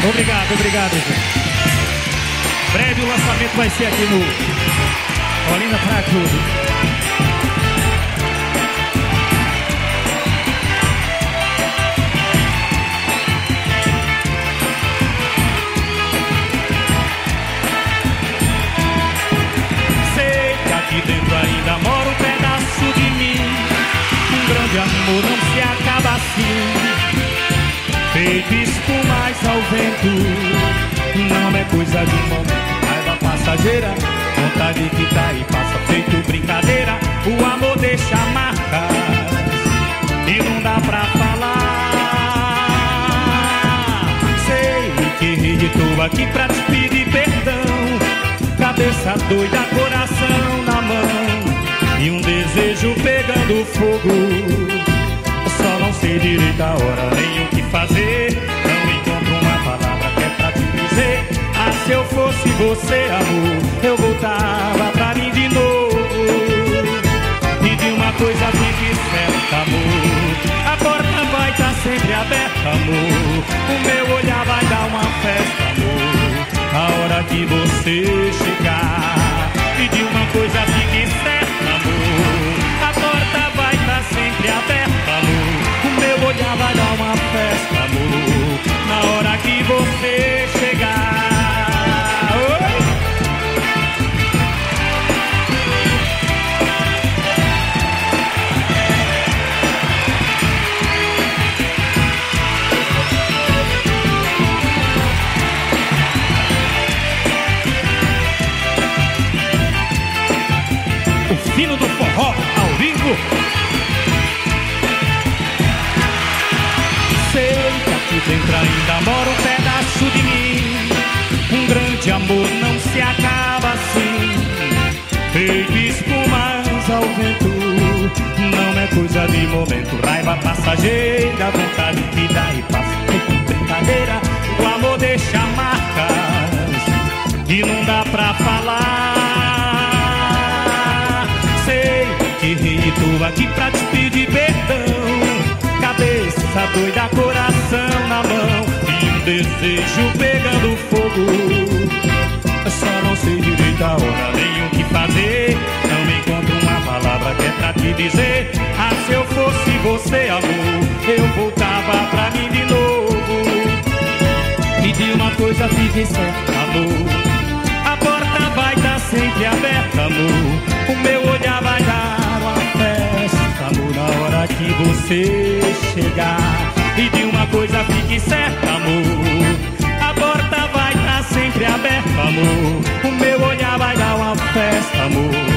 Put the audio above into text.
Obrigado, obrigado, gente. Breve o lançamento vai ser aqui no Olinda Praia Clube. Sei que aqui dentro ainda mora um pedaço de mim. Um grande amor não se acaba assim, feito espumais ao vento. Não é coisa de momento, raiva passageira, vontade que dá e passa feito brincadeira. O amor deixa marcas e não dá pra falar. Sei que errei, tô aqui pra te pedir perdão. Cabeça doida, coração na mão e um desejo pegando fogo. Só não sei direito a hora nem o que fazer. Não encontro uma palavra que é pra te dizer. Ah, se eu fosse você, amor, eu voltava pra mim de novo. E de uma coisa fique certa, amor, a porta vai estar sempre aberta, amor. O meu olhar vai dar uma festa, amor, a hora que você chegar. E de uma coisa fique certa, amor, a porta vai estar sempre aberta, amor. O meu olhar vai dar uma festa, amor, na hora que você chegar. O fino do forró ao vivo. Sei que aqui dentro ainda mora um pedaço de mim. Um grande amor não se acaba assim, feito espumas ao vento. Não é coisa de momento, raiva passageira, vontade que dá e passa feito brincadeira. O amor deixa marcas e não dá pra falar. Sei que errei, tô aqui pra te pedir perdão. Cabeça doida, coração na mão e um desejo pegando fogo. Só não sei direito a hora nem o que fazer. Não encontro uma palavra que é pra te dizer. Ah, se eu fosse você, amor, eu voltava pra mim de novo. E de uma coisa fique certa, amor, a porta vai estar sempre aberta, amor. O meu olhar vai dar uma festa, amor, na hora que você chegar. E de uma coisa fique certa, amor, a porta vai estar sempre aberta, amor. O meu olhar vai dar uma festa, amor,